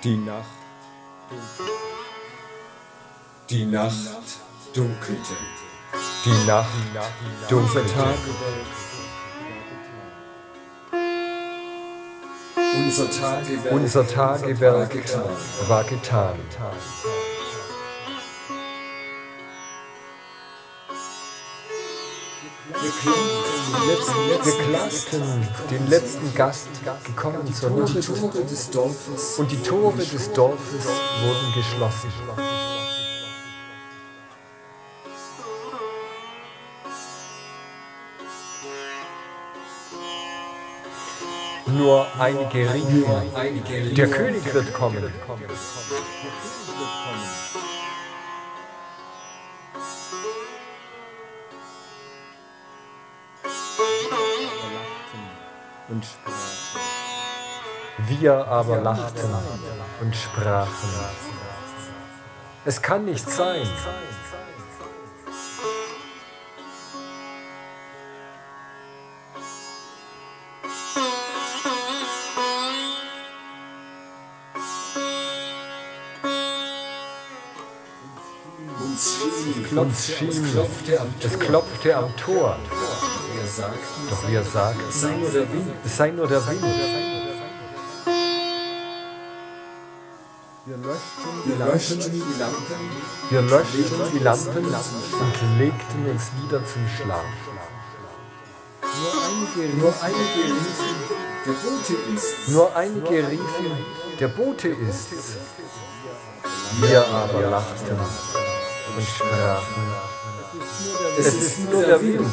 Die Nacht, die Nacht dunkelte. Die Nacht dunkelte. Unser Tagewerk war getan. Wir klagten den letzten Gast gekommen zur Nacht, und die Tore des Dorfes wurden geschlossen. Nur einige riefen, der König wird kommen. Wir aber lachten und sprachen: Es kann nicht sein. Uns schien, es klopfte am Tor. Doch wir sagten, es sei nur der Wind. Wir löschten die Lampen und legten uns wieder zum Schlaf. Nur einige riefen, der Bote ist's. Wir aber lachten und sprachen: Es ist nur der Wind.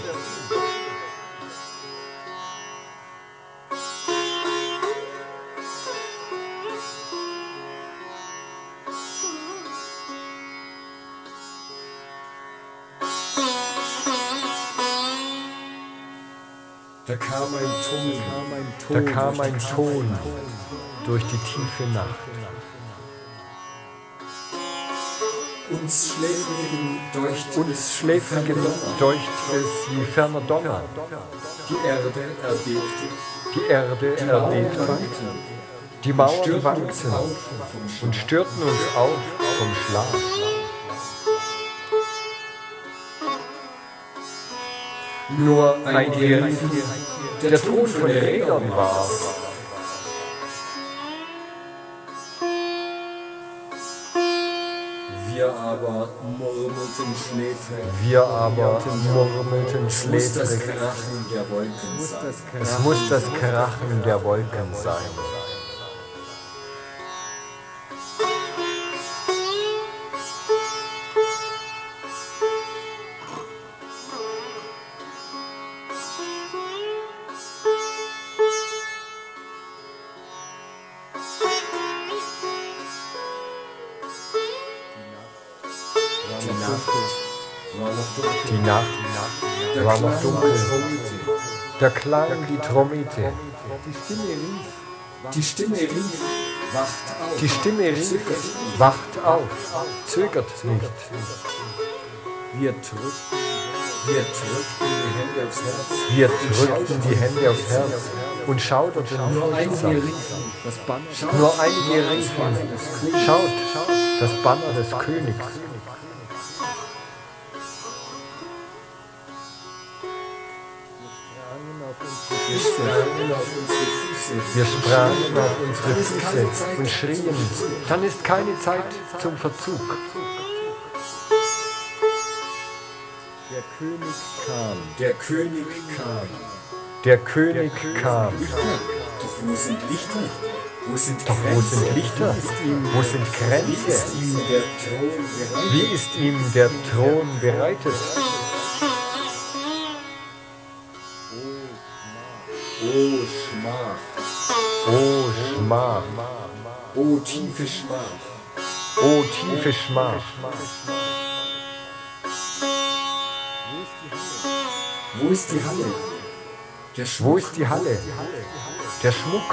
Da kam ein Ton durch die tiefe Nacht. Uns Schläfrigen deucht es wie ferner Donner. Die Erde erbebte, die Mauern wankten und störten uns auf vom Schlaf. Nur einige riefen, der Thron von Rädern war's. Wir aber murmelten schläfrig. Es muss das Krachen der Wolken sein. Die Nacht war noch dunkel. Da klang die Trommete. Die Stimme rief, wacht auf, zögert nicht. Wir drückten die Hände aufs Herz und schauderten Nur einige riefen, schaut, das Banner des Königs. Wir sprangen auf unsere Füße und schrien: Dann ist keine Zeit zum Verzug. Der König kam. Doch wo sind Lichter? Wo sind Kränze? Wie ist ihm der Thron bereitet? O Schmach. O tiefe Schmach. Wo ist die Halle? Der Schmuck.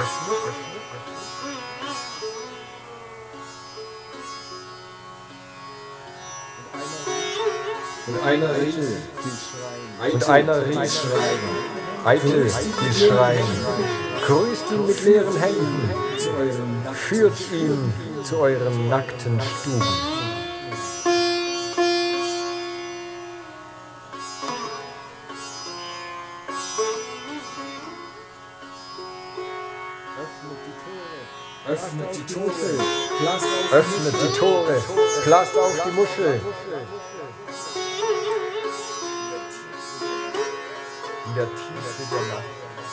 Und einer rief, eitel, die schreien: Grüßt ihn mit leeren Händen, zu eurem führt ihn zu euren nackten Stuben. Öffnet die Tore, blast auf Öffnet die Tore, blast auf die Muschel. In der Tiefe der Nacht.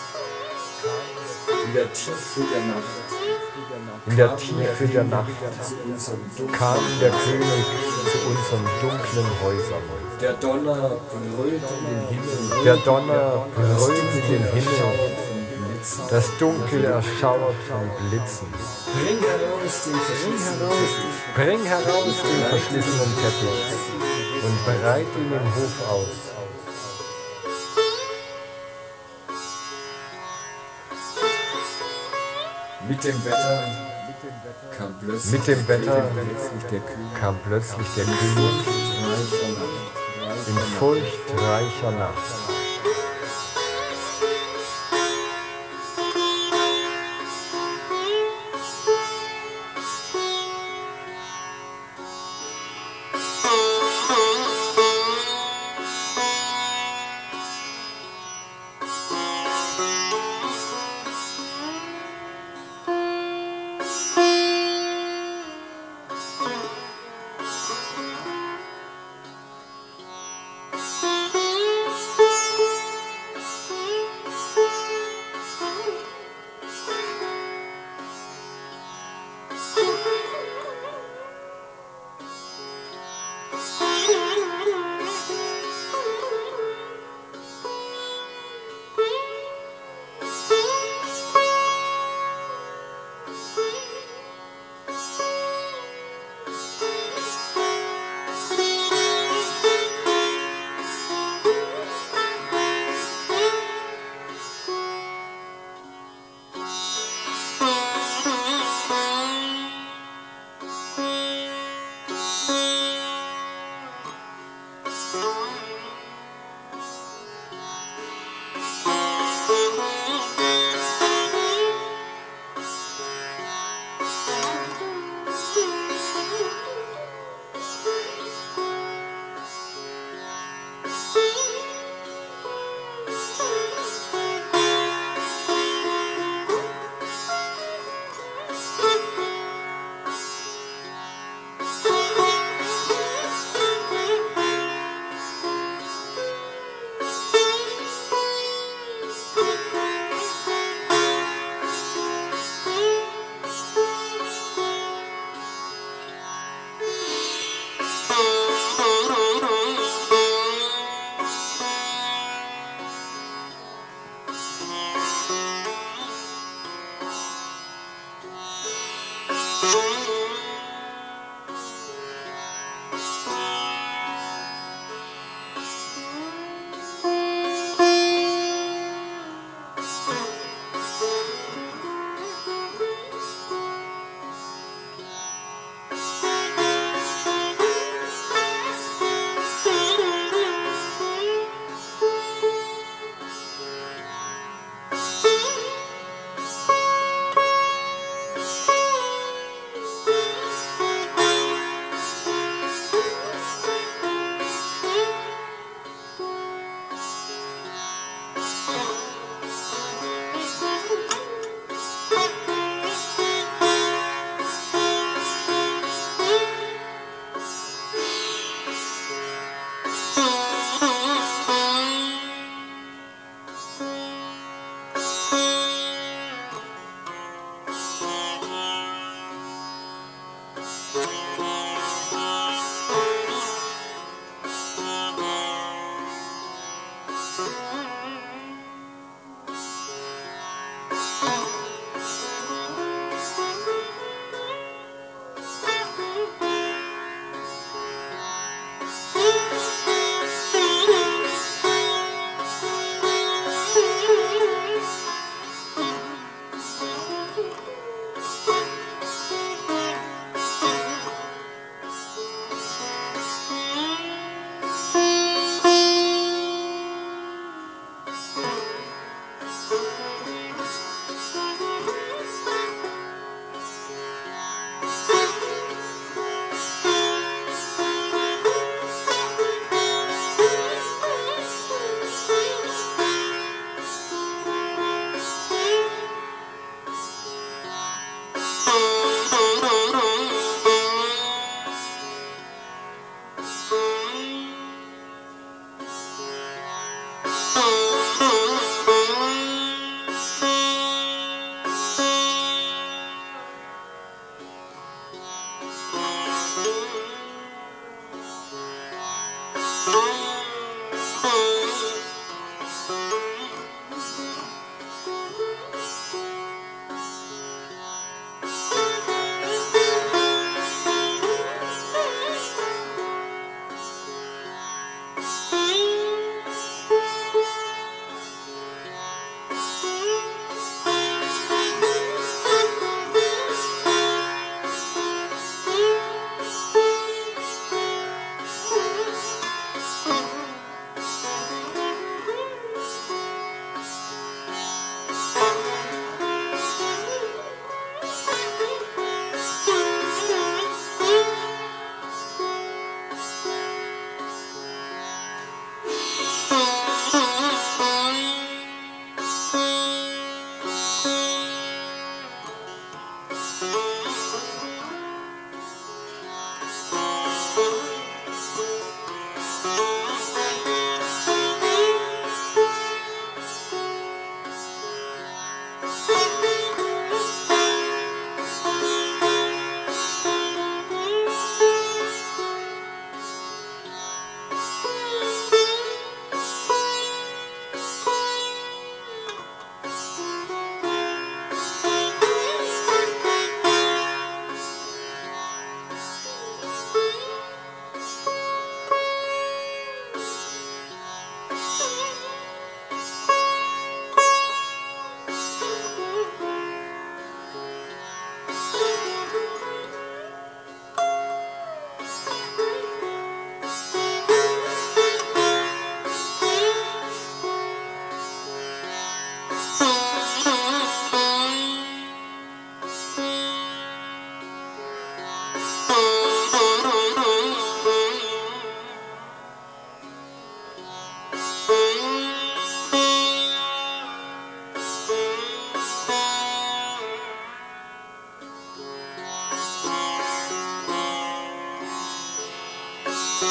in der Tiefe der Nacht. In der Tiefe der Nacht Zu unserem Dunkel. kam der König zu unseren dunklen Häusern. Der Donner brüllt in den Himmel. Der Donner brüllt in den Himmel. Von Blitzen. Das Dunkel erschauert von Blitzen. Bring heraus den verschlissenen Teppich. Bring heraus den verschlissenen Teppich und bereit ihn im Hof aus. Mit dem Wetter kam plötzlich Mit dem Wetter der König kam plötzlich der König reicher Nacht. in furchtreicher Nacht.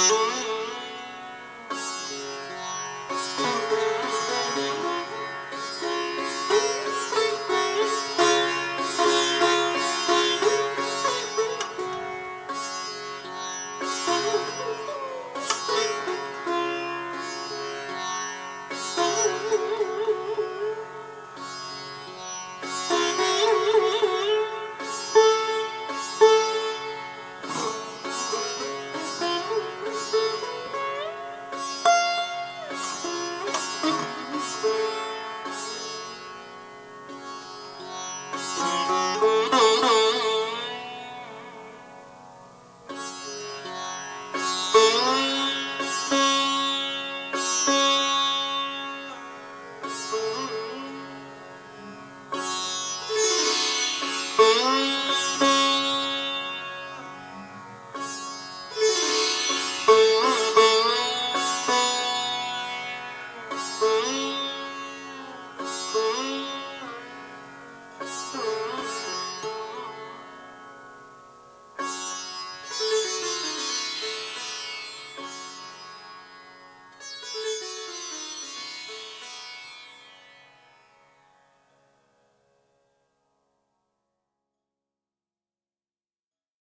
Thank you.